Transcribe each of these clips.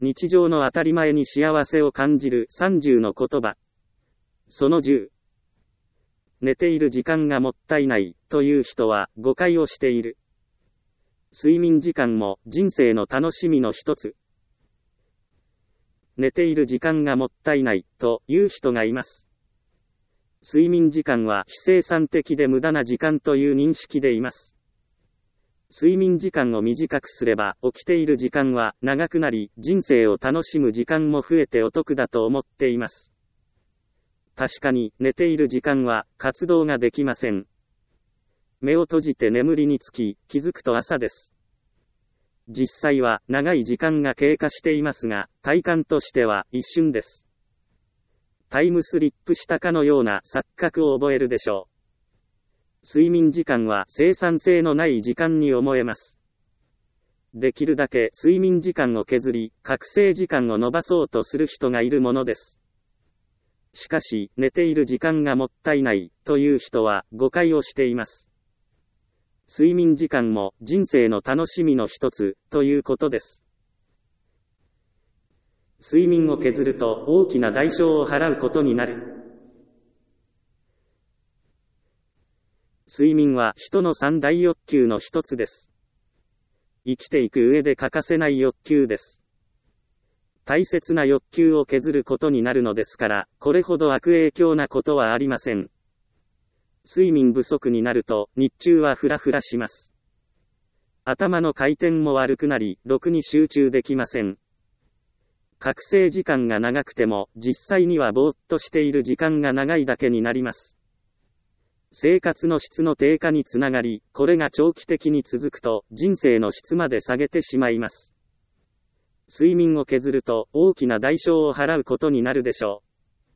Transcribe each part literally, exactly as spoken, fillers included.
日常の当たり前に幸せを感じるさんじゅうの言葉。そのじゅう。寝ている時間がもったいないという人は誤解をしている。睡眠時間も人生の楽しみの一つ。寝ている時間がもったいないという人がいます。睡眠時間は非生産的で無駄な時間という認識でいます。睡眠時間を短くすれば起きている時間は長くなり、人生を楽しむ時間も増えてお得だと思っています。確かに寝ている時間は活動ができません。目を閉じて眠りにつき、気づくと朝です。実際は長い時間が経過していますが、体感としては一瞬です。タイムスリップしたかのような錯覚を覚えるでしょう。睡眠時間は生産性のない時間に思えます。できるだけ睡眠時間を削り、覚醒時間を伸ばそうとする人がいるものです。しかし、寝ている時間がもったいないという人は誤解をしています。睡眠時間も人生の楽しみの一つということです。睡眠を削ると大きな代償を払うことになる。睡眠は人の三大欲求の一つです。生きていく上で欠かせない欲求です。大切な欲求を削ることになるのですから、これほど悪影響なことはありません。睡眠不足になると、日中はフラフラします。頭の回転も悪くなり、ろくに集中できません。覚醒時間が長くても、実際にはぼーっとしている時間が長いだけになります。生活の質の低下につながり、これが長期的に続くと、人生の質まで下げてしまいます。睡眠を削ると、大きな代償を払うことになるでしょ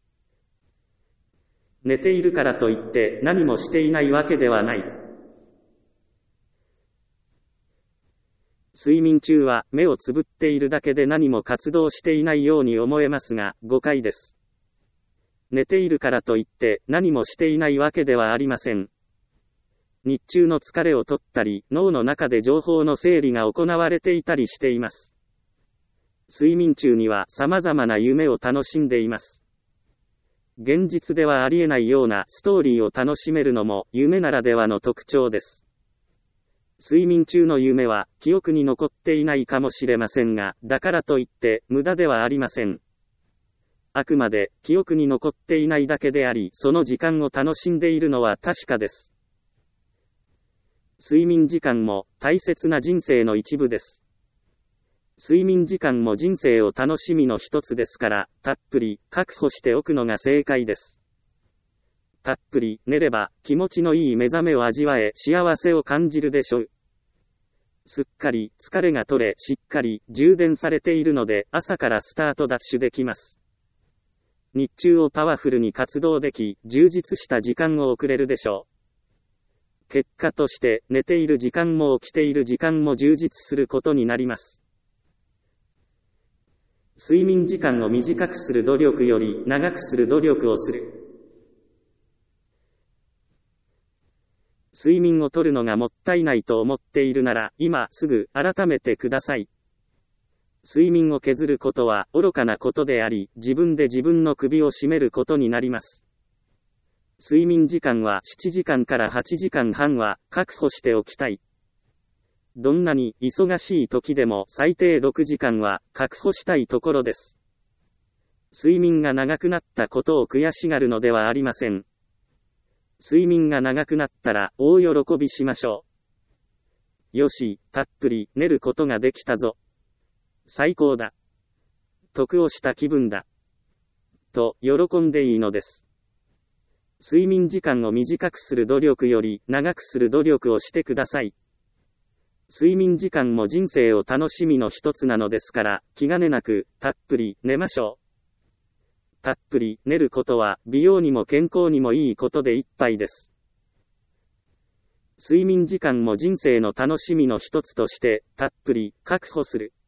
う。寝ているからといって、何もしていないわけではない。睡眠中は、目をつぶっているだけで何も活動していないように思えますが、誤解です。寝ているからといって何もしていないわけではありません。日中の疲れを取ったり、脳の中で情報の整理が行われていたりしています。睡眠中には様々な夢を楽しんでいます。現実ではありえないようなストーリーを楽しめるのも夢ならではの特徴です。睡眠中の夢は記憶に残っていないかもしれませんが、だからといって無駄ではありません。あくまで記憶に残っていないだけであり、その時間を楽しんでいるのは確かです。睡眠時間も大切な人生の一部です。睡眠時間も人生を楽しみの一つですから、たっぷり確保しておくのが正解です。たっぷり寝れば気持ちのいい目覚めを味わえ、幸せを感じるでしょう。すっかり疲れが取れ、しっかり充電されているので、朝からスタートダッシュできます。日中をパワフルに活動でき、充実した時間を送れるでしょう。結果として、寝ている時間も起きている時間も充実することになります。睡眠時間を短くする努力より、長くする努力をする。睡眠をとるのがもったいないと思っているなら、今すぐ改めてください。睡眠を削ることは愚かなことであり、自分で自分の首を絞めることになります。睡眠時間はしちじかんからはちじかんはんは確保しておきたい。どんなに忙しい時でも最低ろくじかんは確保したいところです。睡眠が長くなったことを悔しがるのではありません。睡眠が長くなったら大喜びしましょう。よし、たっぷり寝ることができたぞ。最高だ。得をした気分だ。と、喜んでいいのです。睡眠時間を短くする努力より、長くする努力をしてください。睡眠時間も人生を楽しみの一つなのですから、気兼ねなく、たっぷり寝ましょう。たっぷり寝ることは、美容にも健康にもいいことでいっぱいです。睡眠時間も人生の楽しみの一つとして、たっぷり確保する。